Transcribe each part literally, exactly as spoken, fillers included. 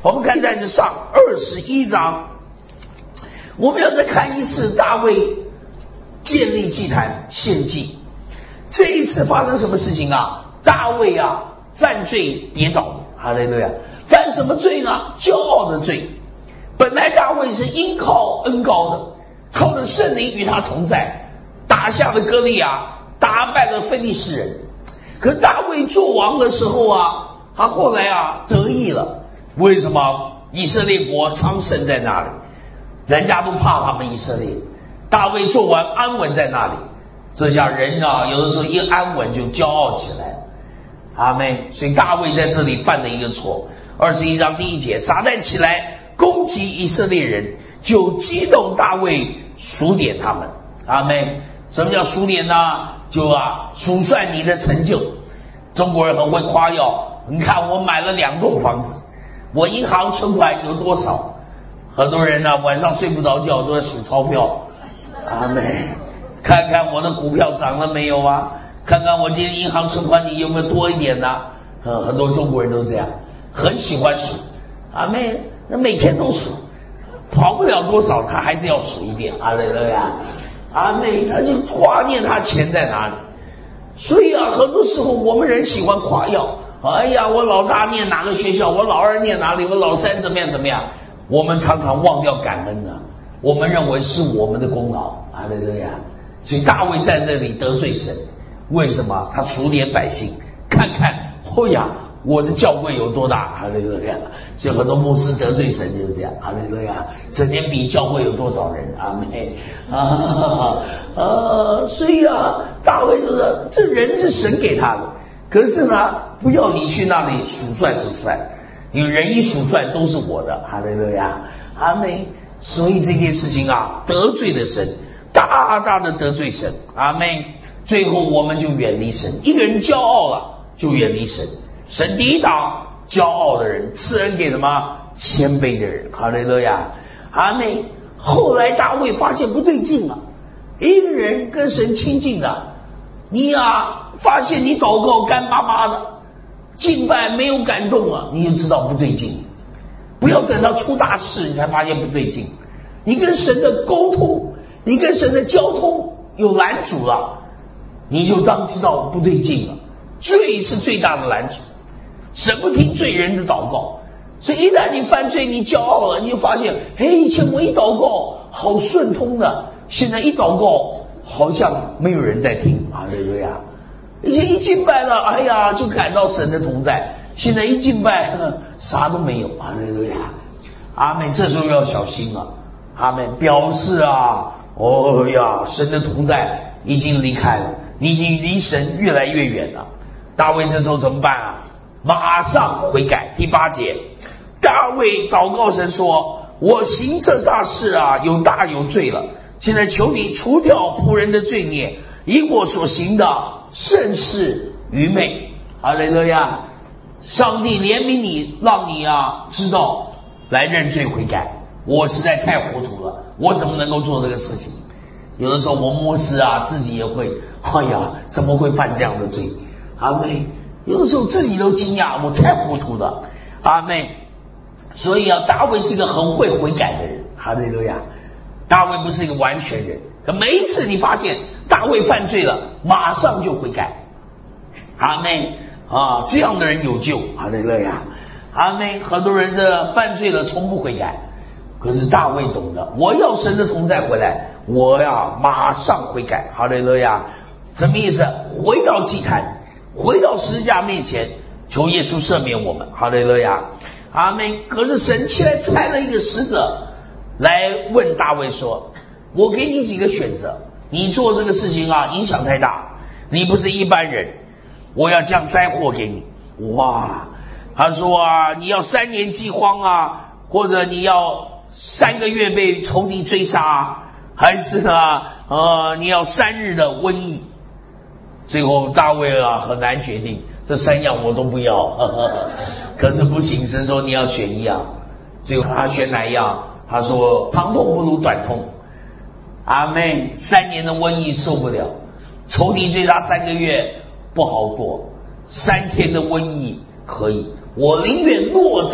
我们看在这上二十一章，我们要再看一次大卫建立祭坛献祭。这一次发生什么事情啊？大卫啊犯罪跌倒，哈利路亚！犯什么罪呢？骄傲的罪。本来大卫是因靠恩高的，靠着圣灵与他同在，打下了歌利亚，打败了非利士人。可大卫做王的时候啊，他后来啊得意了。为什么？以色列国昌盛在那里，人家都怕他们以色列。大卫做完安稳在那里，这下人啊有的时候一安稳就骄傲起来了。阿们。所以大卫在这里犯了一个错。二十一章第一节，撒旦起来攻击以色列人，就激动大卫数点他们。阿们。什么叫数点呢？就啊数算你的成就。中国人很会夸耀，你看我买了两栋房子，我银行存款有多少？很多人呢、啊、晚上睡不着觉都在数钞票。阿们。看看我的股票涨了没有啊？看看我今天银行存款你有没有多一点呢、啊？嗯，很多中国人都这样，很喜欢数。阿们。那每天都数，跑不了多少，他还是要数一遍。阿门呀，阿们，他就挂念他钱在哪里。所以啊，很多时候我们人喜欢夸耀。哎呀，我老大念哪个学校，我老二念哪里，我老三怎么样怎么样。我们常常忘掉感恩啊，我们认为是我们的功劳。阿门呀。所以大卫在这里得罪神，为什么？他数点百姓，看看，哦呀，我的教会有多大？哈利路亚！所以很多牧师得罪神就是这样。哈利路亚！整天比教会有多少人？阿们啊啊！所以啊，大卫就是这人是神给他的，可是呢，不要你去那里数算数算，因为人一数算都是我的。哈利路亚！阿们。所以这件事情啊，得罪了神，大大的得罪神。阿们。最后我们就远离神。一个人骄傲了，就远离神。神抵挡骄傲的人，赐恩给什么？谦卑的人。哈利路亚，阿们。后来大卫发现不对劲了，一个人跟神亲近的，你啊发现你祷告干巴巴的，敬拜没有感动了，你就知道不对劲。不要等到出大事你才发现不对劲，你跟神的沟通，你跟神的交通有拦阻了，你就当知道不对劲了。罪是最大的拦阻，神不听罪人的祷告。所以一旦你犯罪，你骄傲了，你就发现，嘿，以前我一祷告好顺通的，现在一祷告好像没有人在听。哈利路亚！以前一敬拜了，哎呀，就感到神的同在，现在一敬拜呵啥都没有。哈利路亚！阿们。这时候要小心了。阿们。表示啊，哦呀，神的同在已经离开了，你已经离神越来越远了。大卫这时候怎么办啊？马上悔改。第八节，大卫祷告神说，我行这大事啊，有大有罪了，现在求你除掉仆人的罪孽，因我所行的甚是愚昧。哈利路亚！上帝怜悯你，让你啊知道来认罪悔改。我实在太糊涂了，我怎么能够做这个事情？有的时候我们牧师啊自己也会，哎呀，怎么会犯这样的罪？阿们。有的时候自己都惊讶，我太糊涂了。阿们。所以啊，大卫是一个很会悔改的人。哈利路亚！大卫不是一个完全人，可每一次你发现大卫犯罪了，马上就悔改。阿们啊，这样的人有救。哈利路亚！阿们。很多人这犯罪了从不悔改，可是大卫懂得，我要神的同在回来，我呀马上悔改。哈利路亚！什么意思？回到祭坛，回到十字架面前，求耶稣赦免我们。哈利路亚！阿们。可是神起来差了一个使者来问大卫说，我给你几个选择，你做这个事情啊影响太大，你不是一般人，我要降灾祸给你。哇，他说啊，你要三年饥荒啊，或者你要三个月被仇敌追杀啊，还是呢呃你要三日的瘟疫。最后大卫啊很难决定，这三样我都不要。呵呵，可是不行，神说你要选一样。最后他选哪一样？他说长痛不如短痛。阿们。三年的瘟疫受不了，仇敌追杀三个月不好过，三天的瘟疫可以，我宁愿落在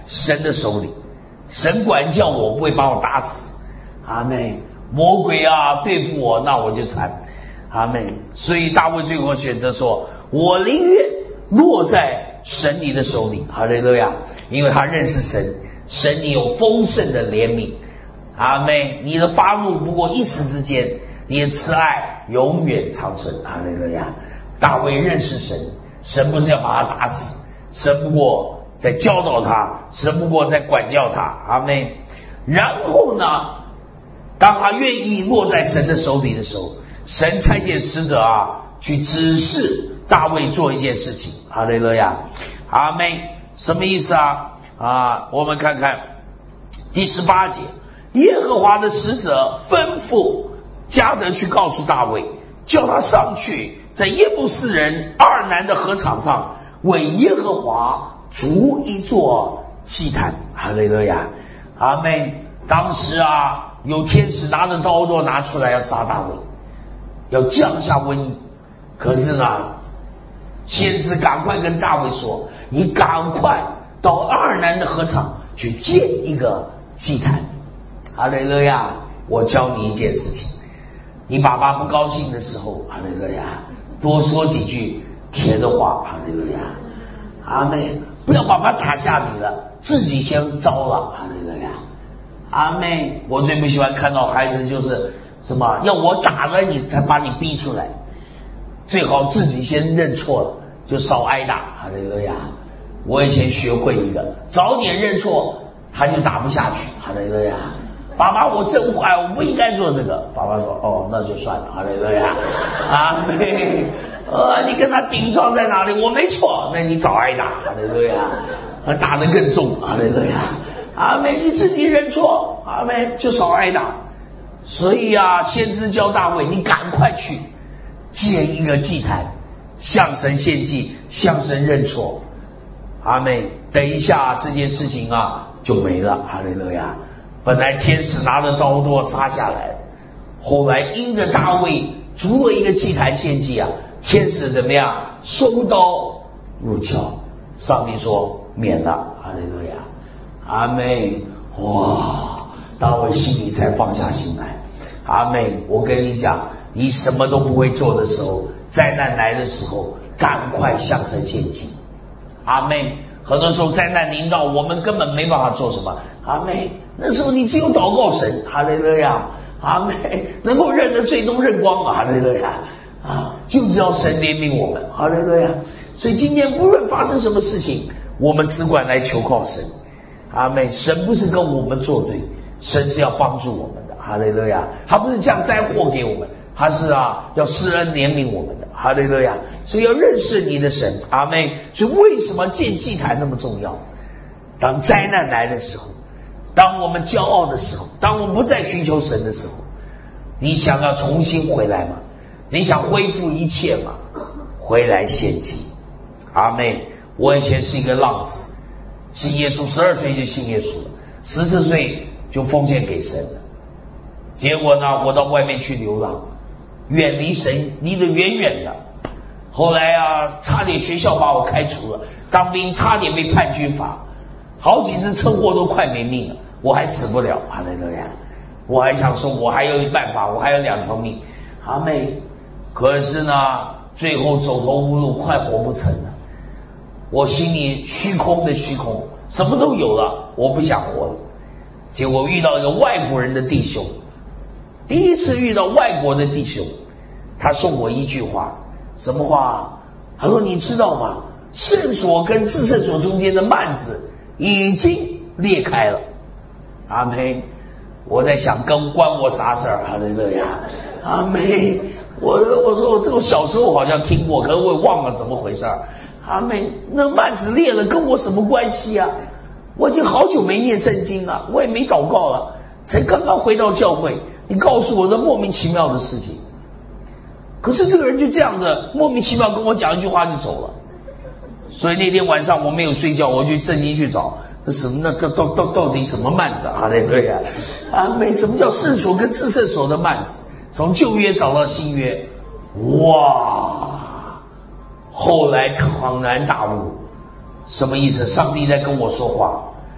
神的手里，神管教我，不会把我打死。阿们。魔鬼啊对付我，那我就惨。阿们。所以大卫最后选择说，我宁愿落在神你的手里。哈利路亚。因为他认识神，神你有丰盛的怜悯。阿们。你的发怒不过一时之间，你的慈爱永远长存。哈利路亚。大卫认识神，神不是要把他打死，神不过在教导他，神不过在管教他。阿们。然后呢，当他愿意落在神的手里的时候，神差遣使者啊去指示大卫做一件事情。哈利路亚。阿们。什么意思啊？啊，我们看看第十八节，耶和华的使者吩咐迦得去告诉大卫，叫他上去，在耶布斯人二南的禾场上为耶和华筑一座祭坛。哈利路亚。阿们。当时啊，有天使拿着刀都拿出来要杀大卫，要降下瘟疫。可是呢，先知赶快跟大卫说，你赶快到二南的禾场去建一个祭坛。哈利路亚。我教你一件事情，你爸爸不高兴的时候，哈利路亚，多说几句甜的话。哈利路亚。阿们。不要爸爸打下你了，自己先糟了。哈利路亚。阿妹，我最不喜欢看到孩子就是什么要我打了你才把你逼出来，最好自己先认错了，就少挨打。哈利路亚。我以前学会一个，早点认错他就打不下去。哈利路亚。爸爸我真坏，我不应该做这个。爸爸说哦那就算了。哈利路亚。阿妹，呃你跟他顶撞在哪里，我没错，那你早挨打。哈利路亚。打得更重。哈利路亚。阿们。你自己认错，阿们，就少挨打。所以啊，先知教大卫，你赶快去建一个祭坛，向神献祭，向神认错。阿们。等一下这件事情啊就没了。哈利路亚。本来天使拿着刀都要杀下来，后来因着大卫筑了一个祭坛献祭啊，天使怎么样，收刀入鞘，上帝说免了。哈利路亚。阿们。哇，大卫心里才放下心来。阿们。我跟你讲，你什么都不会做的时候，灾难来的时候，赶快向神献祭。阿们。很多时候灾难临到，我们根本没办法做什么。阿们。那时候你只有祷告神。哈利路亚。阿们。能够认的罪都认光了。哈利路亚。啊，就知道神怜悯我们。哈利路亚。所以今天无论发生什么事情，我们只管来求靠神。阿们。神不是跟我们作对，神是要帮助我们的。哈利路亚。他不是降灾祸给我们，他是啊要施恩怜悯我们的。哈利路亚。所以要认识你的神。阿们。所以为什么建祭坛那么重要？当灾难来的时候，当我们骄傲的时候，当我们不再寻求神的时候，你想要重新回来吗？你想恢复一切吗？回来献祭。阿们。我以前是一个浪子，信耶稣十二岁就信耶稣了，十四岁就奉献给神了。结果呢，我到外面去流浪，远离神，离得远远的。后来啊，差点学校把我开除了，当兵差点被判军阀，好几次车祸都快没命了，我还死不了。哈利路亚。我还想说我还有办法，我还有两条命。阿妹，可是呢最后走投无路，快活不成了。我心里虚空的虚空，什么都有了，我不想活了。结果遇到一个外国人的弟兄，第一次遇到外国的弟兄，他送我一句话。什么话？他说你知道吗，圣所跟至圣所中间的幔子已经裂开了。阿妹，我在想跟关我啥事儿？哈利路亚。阿妹，我我说我这个小时候好像听过，可是我也忘了怎么回事儿。阿妹，那幔子裂了跟我什么关系啊？我已经好久没念圣经了，我也没祷告了，才刚刚回到教会，你告诉我这莫名其妙的事情。可是这个人就这样子莫名其妙跟我讲一句话就走了。所以那天晚上我没有睡觉，我去圣经去找那什么，那到到到到底什么幔子啊？对不对啊？啊，没什么叫圣所跟至圣所的幔子，从旧约找到新约，哇！后来恍然大悟，什么意思？上帝在跟我说话。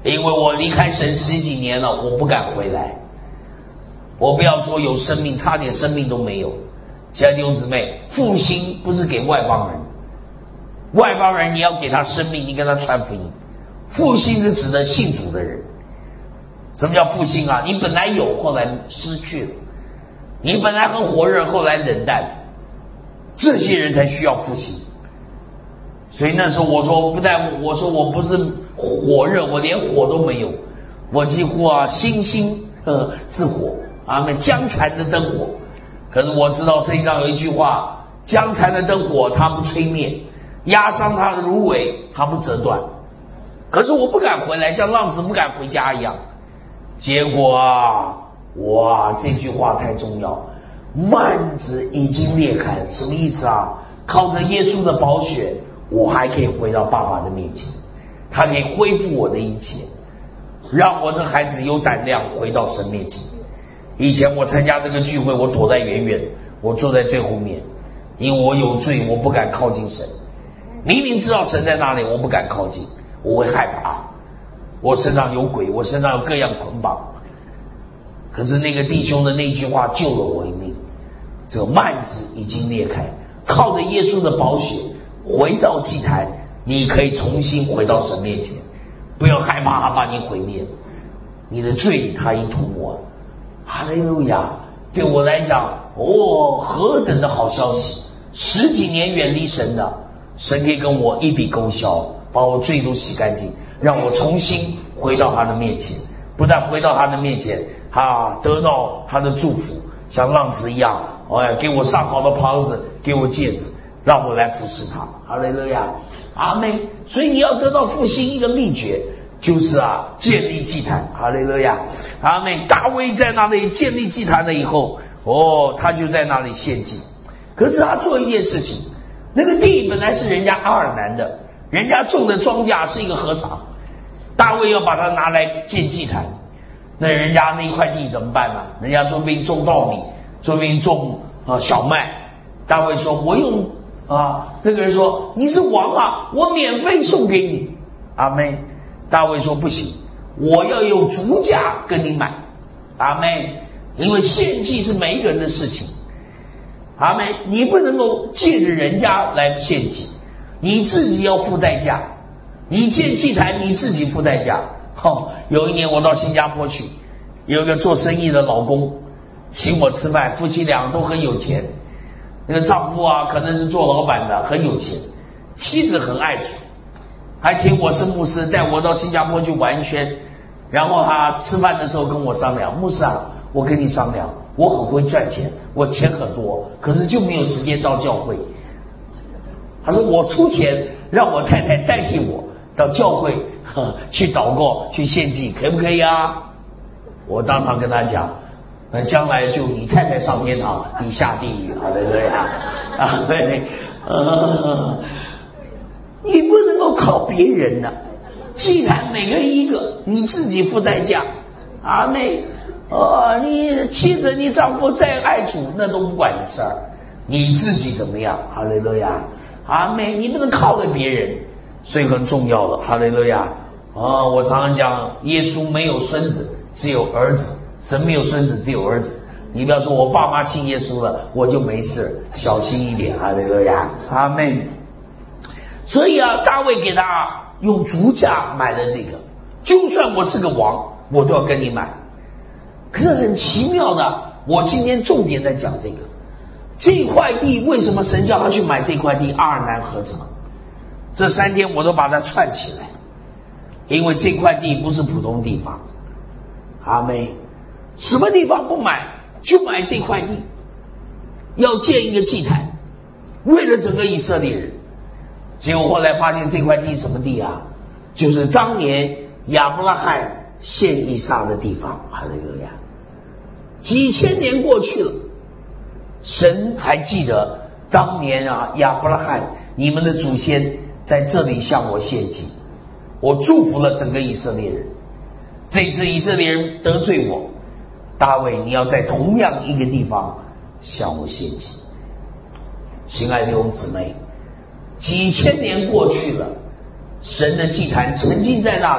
因为我离开神十几年了，我不敢回来。我不要说有生命，差点生命都没有。亲爱的弟兄姊妹，复兴不是给外邦人，外邦人你要给他生命，你跟他传福音。复兴是指的信主的人。什么叫复兴啊？你本来有，后来失去了；你本来很火热，后来冷淡，这些人才需要复兴。所以那时候我说，不但我说我不是火热，我连火都没有，我几乎啊星星呃自火啊，那将残的灯火。可是我知道圣经上有一句话，将残的灯火它不吹灭，压伤它的芦苇它不折断。可是我不敢回来，像浪子不敢回家一样。结果啊，哇，这句话太重要，幔子已经裂开，什么意思啊？靠着耶稣的宝血，我还可以回到爸爸的面前，他可以恢复我的一切，让我这孩子有胆量回到神面前。以前我参加这个聚会，我躲在远远，我坐在最后面，因为我有罪，我不敢靠近神。明明知道神在那里，我不敢靠近，我会害怕。我身上有鬼，我身上有各样捆绑。可是那个弟兄的那句话救了我一命。这个幔子已经裂开，靠着耶稣的宝血回到祭坛，你可以重新回到神面前。不要害怕他把你毁灭，你的罪他已涂抹。哈利路亚！对我来讲，哦，何等的好消息！十几年远离神的，神可以跟我一笔勾销，把我罪都洗干净，让我重新回到他的面前。不但回到他的面前，啊，得到他的祝福，像浪子一样，哎，给我上好的袍子，给我戒指，让我来服侍他。哈利路亚，阿们。所以你要得到复兴，一个秘诀就是啊，建立祭坛。哈利路亚，阿们。大卫在那里建立祭坛了以后，哦，他就在那里献祭。可是他做一件事情，那个地本来是人家阿尔南的，人家种的庄稼是一个禾场，大卫要把它拿来建祭坛，那人家那块地怎么办呢？人家说不定种稻米，说不定种啊小麦。大卫说我用啊，那个人说你是王啊，我免费送给你。阿们。大卫说不行，我要用足价跟你买。阿们。因为献祭是每一个人的事情。阿们。你不能够借着人家来献祭，你自己要付代价。你建祭坛你自己付代价。哦，有一年我到新加坡去，有一个做生意的老公请我吃饭，夫妻俩都很有钱。那个丈夫啊可能是做老板的，很有钱，妻子很爱主，还听我是牧师，带我到新加坡去玩一圈。然后他吃饭的时候跟我商量，牧师啊，我跟你商量，我很会赚钱，我钱很多，可是就没有时间到教会。他说我出钱让我太太代替我到教会呵去祷告去献祭，可不可以啊？我当场跟他讲，那将来就你太太上天堂，你下地狱。好的，对呀，啊对，呃，你不能够靠别人的，祭坛每个人一个，你自己付代价。阿妹，哦，你妻子你丈夫再爱主，那都不管你事儿，你自己怎么样？哈利路亚，阿妹，你不能靠着别人，所以很重要的。哈利路亚。哦，我常常讲，耶稣没有孙子，只有儿子。神没有孙子，只有儿子。你不要说我爸妈信耶稣了，我就没事，小心一点。哈利路亚，阿们。所以啊，大卫给他用足价买了这个，就算我是个王，我都要跟你买。可是很奇妙的，我今天重点在讲这个，这块地为什么神叫他去买这块地？阿尔南禾场。这三天我都把它串起来，因为这块地不是普通地方。阿们。什么地方不买就买这块地，要建一个祭坛，为了整个以色列人。结果后来发现这块地什么地啊？就是当年亚伯拉罕献以撒的地方。哈利路亚！几千年过去了，神还记得当年啊，亚伯拉罕你们的祖先在这里向我献祭，我祝福了整个以色列人。这次以色列人得罪我，大卫你要在同样一个地方向我献祭。亲爱的弟兄姊妹，几千年过去了，神的祭坛曾经在那里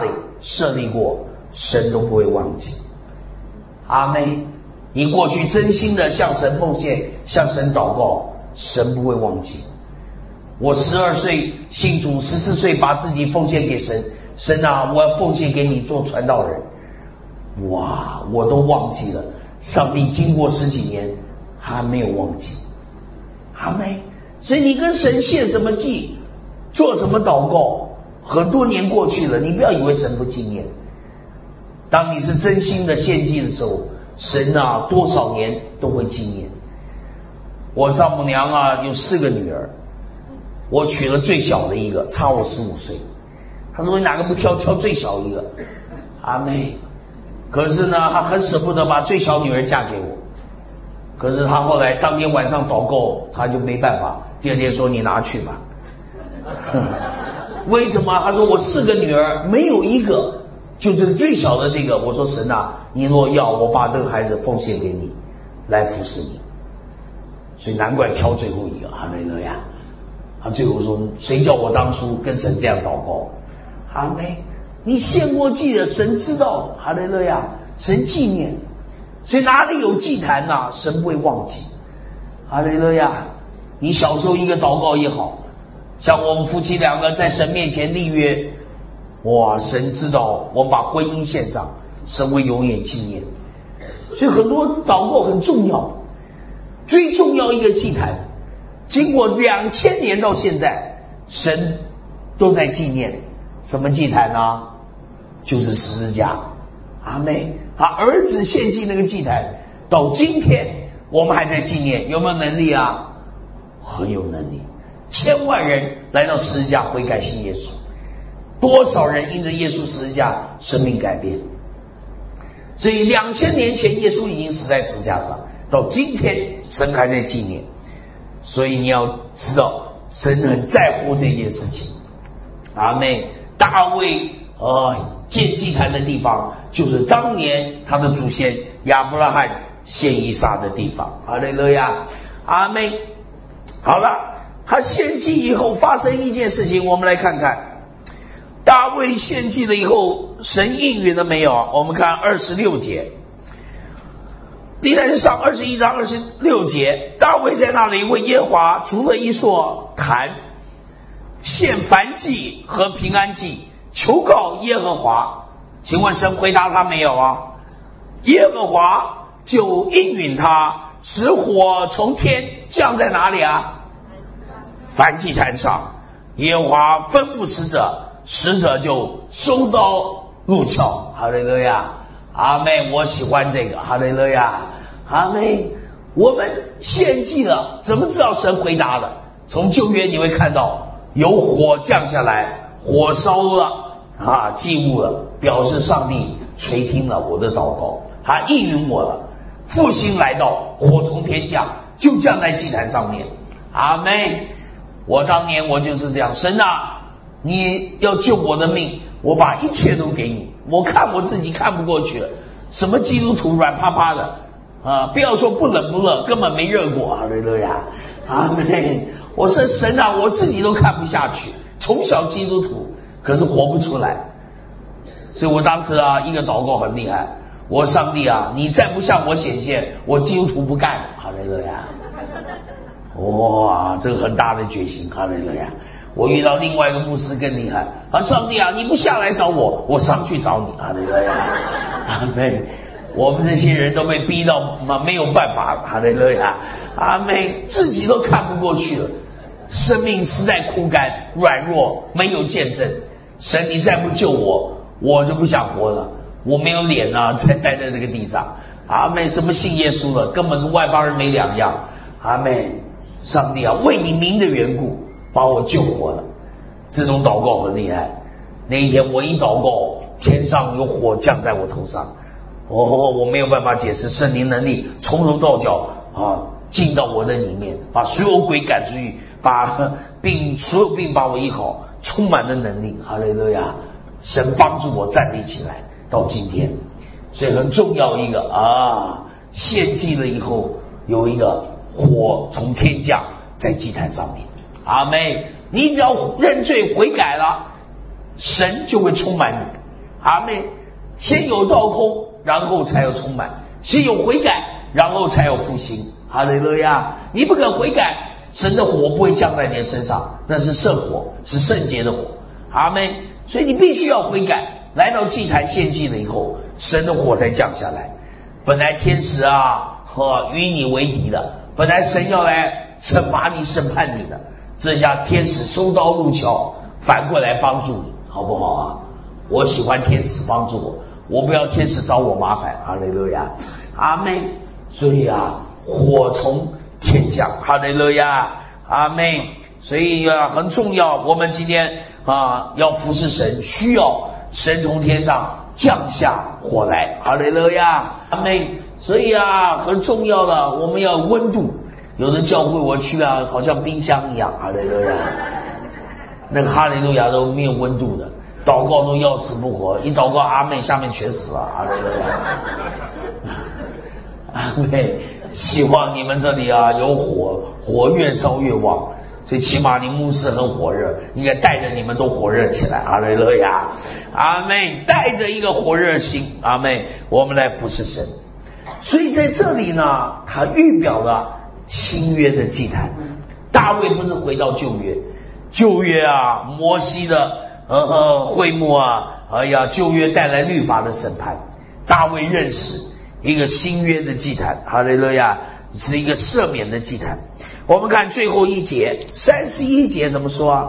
设立过，神都不会忘记。阿们。你过去真心的向神奉献，向神祷告，神不会忘记。我十二岁信主，十四岁把自己奉献给神，神啊，我要奉献给你做传道人。哇，我都忘记了，上帝经过十几年还没有忘记。阿们。所以你跟神献什么祭，做什么祷告，很多年过去了，你不要以为神不纪念。当你是真心的献祭的时候，神啊多少年都会纪念。我丈母娘啊有四个女儿，我娶了最小的一个，差我十五岁。她说你哪个不挑，挑最小一个。阿妹，可是呢她很舍不得把最小女儿嫁给我。可是她后来当天晚上祷告，她就没办法，第二天说你拿去吧。为什么？她说我四个女儿没有一个就是最小的这个。我说神啊，你若要，我把这个孩子奉献给你来服侍你。所以难怪挑最后一个。哈利路亚。他最后说谁叫我当初跟神这样祷告。阿们。你献过祭的，神知道。哈利路亚。神纪念。所以哪里有祭坛啊，神不会忘记。哈利路亚。你小时候一个祷告也好，像我们夫妻两个在神面前立约，哇，神知道我们把婚姻献上，神会永远纪念。所以很多祷告很重要。最重要一个祭坛，经过两千年到现在，神都在纪念。什么祭坛呢？就是十字架。阿妹，他儿子献祭那个祭坛，到今天我们还在纪念。有没有能力啊？很有能力。千万人来到十字架悔改信耶稣，多少人因着耶稣十字架生命改变。所以两千年前耶稣已经死在十字架上，到今天神还在纪念。所以你要知道神很在乎这件事情。阿妹，大卫呃建祭坛的地方就是当年他的祖先亚伯拉罕献以撒的地方。哈利路亚。阿妹。好了，他献祭以后发生一件事情，我们来看看大卫献祭了以后神应允了没有。我们看二十六节，历代志上二十一章二十六节，大卫在那里为耶和华筑了一座坛，献燔祭和平安祭，求告耶和华。请问神回答他没有啊？耶和华就应允他，使火从天降在哪里啊？燔祭坛上。耶和华吩咐使者，使者就收刀入鞘。哈利路亚。阿妹，我喜欢这个。哈利路亚。阿妹，我们献祭了，怎么知道神回答了？从旧约你会看到有火降下来，火烧了啊祭物了，表示上帝垂听了我的祷告，他应允我了。复兴来到，火从天降，就降在祭坛上面。阿们。我当年我就是这样，神啊，你要救我的命，我把一切都给你。我看我自己看不过去了，什么基督徒软趴趴的啊，不要说不冷不热，根本没热过。哈利路亚。阿们。我说神啊，我自己都看不下去，从小基督徒可是活不出来。所以我当时啊一个祷告很厉害，我上帝啊，你再不向我显现，我基督徒不干。哈利路亚。哇，这个很大的决心。哈利路亚。我遇到另外一个牧师更厉害，啊，上帝啊，你不下来找我，我上去找你。哈利路亚。阿们。我们这些人都被逼到没有办法。哈利路亚。阿们。自己都看不过去了，生命实在枯干软弱，没有见证。神你再不救我，我就不想活了，我没有脸啊再待在这个地上。阿们。什么信耶稣了，根本跟外邦人没两样。阿们。上帝啊，为你名的缘故把我救活了。这种祷告很厉害。那一天我一祷告，天上有火降在我头上。哦，我没有办法解释，圣灵能力从头到脚啊进到我的里面，把所有鬼赶出去，把病所有病把我医好，充满了能力。哈利路亚。神帮助我站立起来到今天。所以很重要一个啊，献祭了以后有一个火从天降在祭坛上面。阿们。你只要认罪悔改了，神就会充满你。 阿们。先有倒空，然后才有充满；先有悔改，然后才有复兴。哈利路亚！你不肯悔改，神的火不会降在你的身上，那是圣火，是圣洁的火。阿们。所以你必须要悔改，来到祭坛献祭了以后，神的火才降下来。本来天使啊，和与你为敌的，本来神要来惩罚你、审判你的，这下天使收刀入鞘，反过来帮助你，好不好啊？我喜欢天使帮助我，我不要天使找我麻烦。哈利路亚，阿们。所以啊，火从天降，哈利路亚，阿们。所以啊，很重要，我们今天啊要服侍神，需要神从天上降下火来，哈利路亚，阿们。所以啊，很重要的，我们要温度。有的教会我去啊，好像冰箱一样，哈利路亚，那个哈利路亚都没有温度的，祷告都要死不活，一祷告阿妹下面全死了，哈利路亚，阿妹。希望你们这里啊有火，火越烧越旺，所以起码你牧师很火热，应该带着你们都火热起来，哈利路亚，阿妹。带着一个火热心，阿妹，我们来服侍神。所以在这里呢，他预表了新约的祭坛。大卫不是回到旧约，旧约啊，摩西的呃呃会幕啊，哎呀，旧约带来律法的审判。大卫认识一个新约的祭坛，哈利路亚，是一个赦免的祭坛。我们看最后一节，三十一节怎么说啊？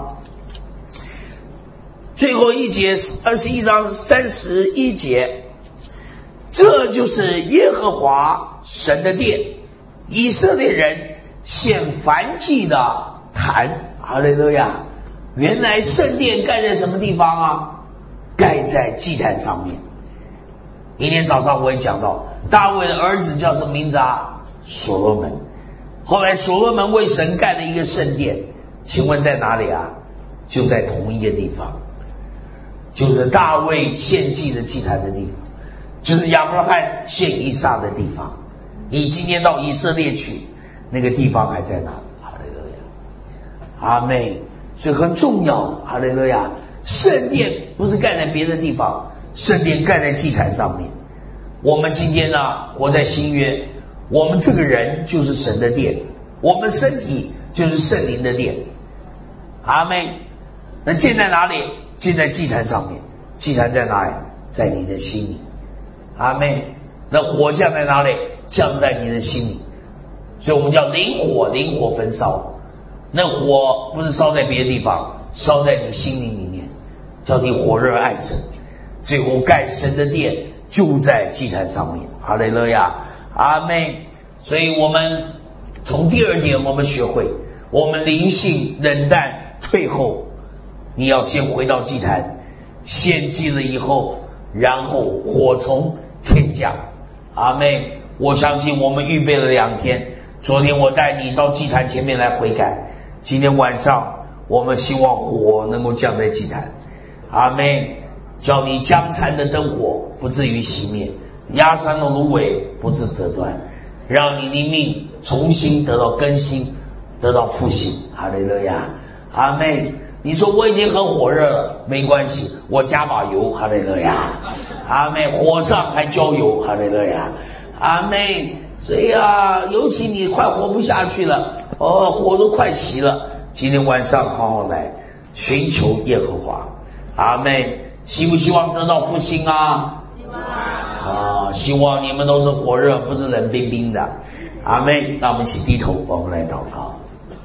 最后一节，二十一章三十一节，这就是耶和华神的殿，以色列人献燔祭的坛，哈利路亚。原来圣殿盖在什么地方啊？盖在祭坛上面。明天早上我也讲到，大卫的儿子叫什么名字啊？所罗门。后来所罗门为神盖了一个圣殿，请问在哪里啊？就在同一个地方，就是大卫献祭的祭坛的地方，就是亚伯拉罕献以撒的地方。你今天到以色列去，那个地方还在哪里？哈利路亚，阿们。所以很重要，哈利路亚。圣殿不是盖在别的地方，圣殿盖在祭坛上面。我们今天呢，活在新约，我们这个人就是神的殿，我们身体就是圣灵的殿，阿们。那建在哪里？建在祭坛上面。祭坛在哪里？在你的心里，阿们。那火降在哪里？降在你的心里。所以我们叫灵火，灵火焚烧。那火不是烧在别的地方，烧在你心灵里面，叫你火热爱神。最后盖神的殿就在祭坛上面，哈利路亚，阿们。所以我们从第二点我们学会，我们灵性冷淡退后，你要先回到祭坛，献祭了以后，然后火从天降，阿们。我相信我们预备了两天，昨天我带你到祭坛前面来悔改，今天晚上我们希望火能够降在祭坛，阿们。叫你将残的灯火不至于熄灭，压伤的芦苇不致折断，让你的命重新得到更新，得到复兴，哈利路亚，阿们。你说我已经很火热了，没关系，我加把油，哈利路亚，阿们。火上还浇油，哈利路亚，阿们。所以啊，尤其你快活不下去了，哦，火都快熄了，今天晚上好好来寻求耶和华，阿们。希不希望得到复兴啊？希望啊！希望你们都是火热，不是冷冰冰的，阿们。那我们一起低头，我们来祷告。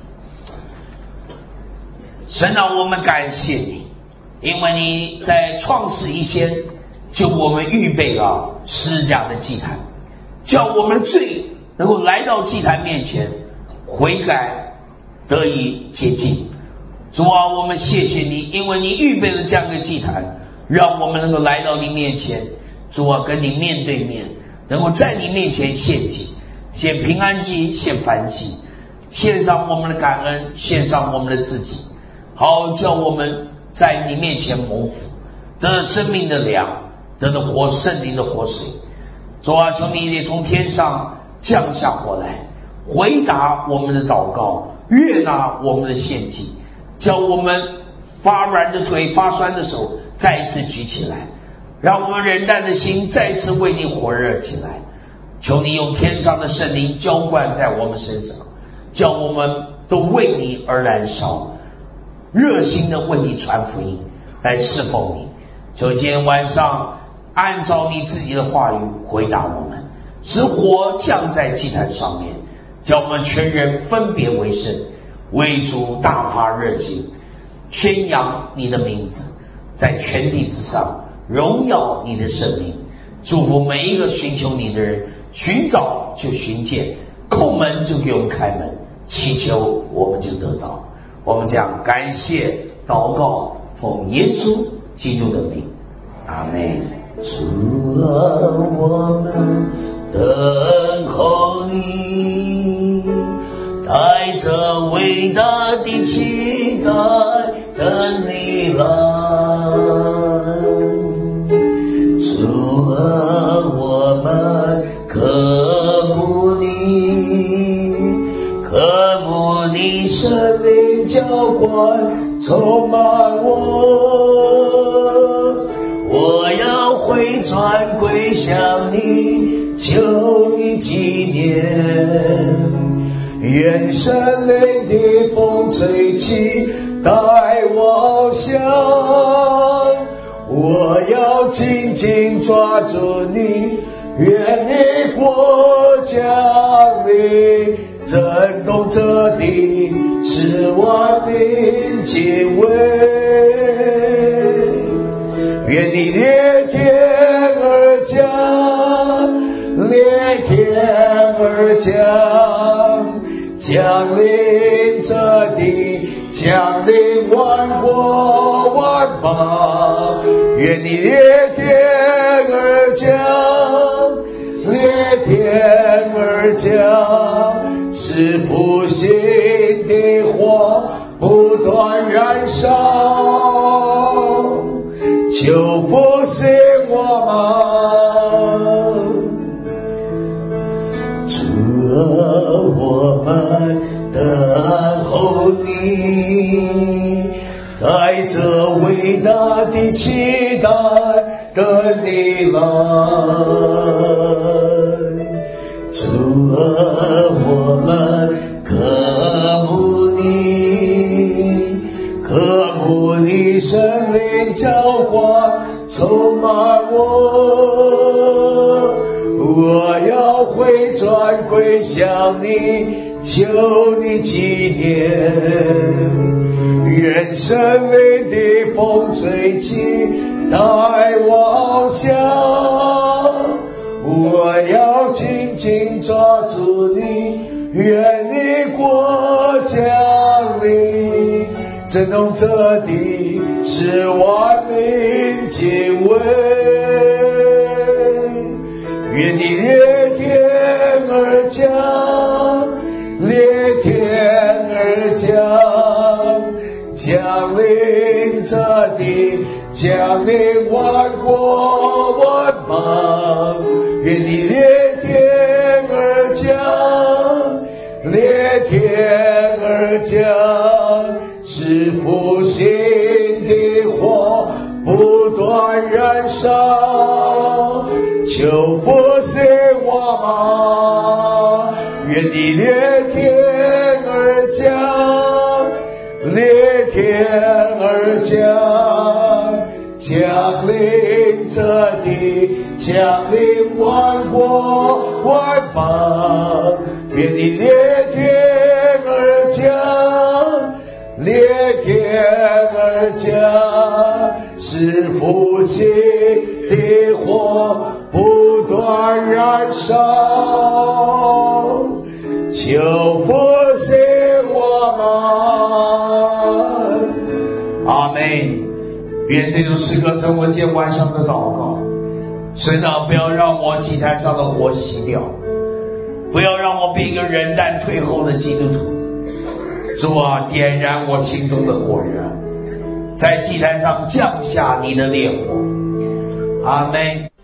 神啊，我们感谢你，因为你在创世以前就我们预备了施加的祭坛，叫我们的罪能够来到祭坛面前悔改，得以洁净。主啊，我们谢谢你，因为你预备了这样一个祭坛，让我们能够来到你面前，主啊，跟你面对面，能够在你面前献祭，献平安祭，献燔祭，献上我们的感恩，献上我们的自己，好叫我们在你面前蒙福，得了生命的粮，得了活圣灵的活水。主啊，求你也从天上降下火来，回答我们的祷告，悦纳我们的献祭，叫我们发软的腿，发酸的手再一次举起来， 让我们人淡的心再次为你火热起来。求你用天上的圣灵浇灌在我们身上，叫我们都为你而燃烧，热心的为你传福音，来侍奉你。求今天晚上按照你自己的话语回答我们，使火降在祭坛上面，叫我们全人分别为圣，为主大发热心，宣扬你的名字，在全地之上荣耀你的圣名。祝福每一个寻求你的人，寻找就寻见，叩门就给我们开门，祈求我们就得着。我们将感谢祷告，奉耶稣基督的名，阿们。 主啊，我们等候你，带着伟大的期待等你来。主啊，我们渴慕你，渴慕你生命浇灌充满我，我要回转归向你，求你纪念。愿圣灵的风吹起，带我向，我要紧紧抓住你，愿你国降临，震动这地，使万民敬畏。愿你裂天而降，裂天而降，降临这地，降临万国万邦。愿你裂天而降，裂天而降，使复兴的火不断燃烧，求复兴我们。主啊，我们等候你，带着伟大的期待等你来。主啊，我们渴慕你，渴慕你生命浇灌充满我，我要回转归向你，求你纪念。愿生命的风吹起，带我向，我要紧紧抓住你，愿你国降临，震动这地，使万民敬畏。愿你裂天而降，裂天而降，降临这地，降临万国万邦。愿你裂天而降，裂天而降，使复兴的火不断燃烧，求复兴我们。愿你裂天而降，裂天而降，降临这地，降临万国万邦。愿你裂天而降，裂天而降，使复兴的火不断燃烧，求复兴我们。 阿们。愿这种诗歌成为今天晚上的祷告。神啊，不要让我祭坛上的火熄掉，不要让我变一个人淡退后的基督徒。主啊，点燃我心中的火热，在祭坛上降下你的烈火。阿们。